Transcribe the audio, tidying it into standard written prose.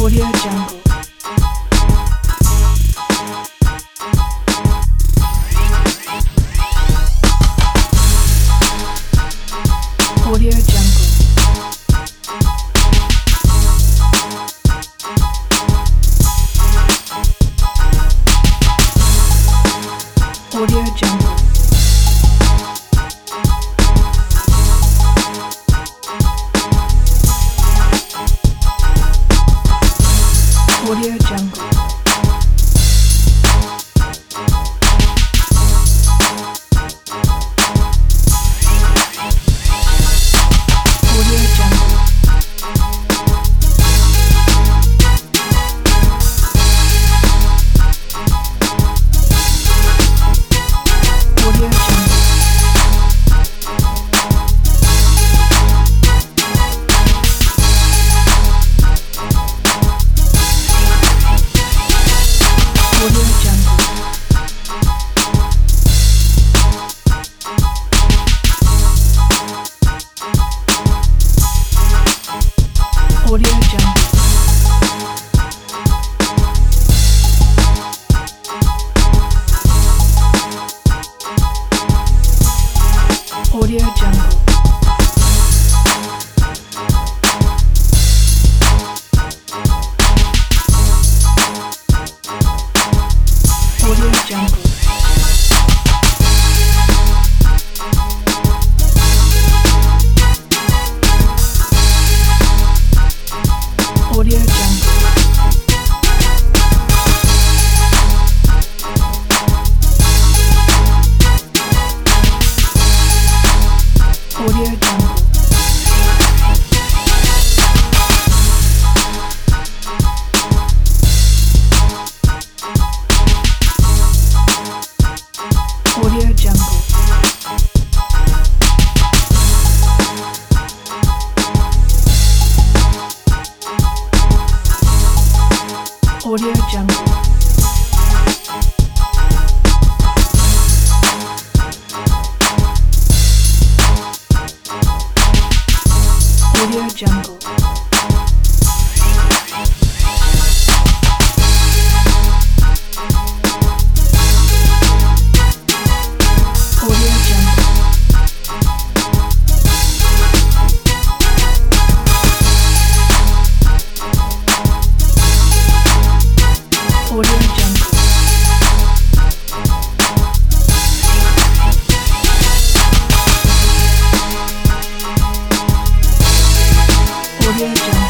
Audio Jungle. Audio Jungle. Audio Jungle. Audio Jungle. Audio Jungle. Audio Jungle. Audio Jungle. Audio Jungle. Audio Jungle. Audio Jungle. Audio Jungle. Audio Jungle. Audio Jungle. Audio Jungle. Audio Jungle. Audio Jungle. Audio Jungle. Audio Jungle.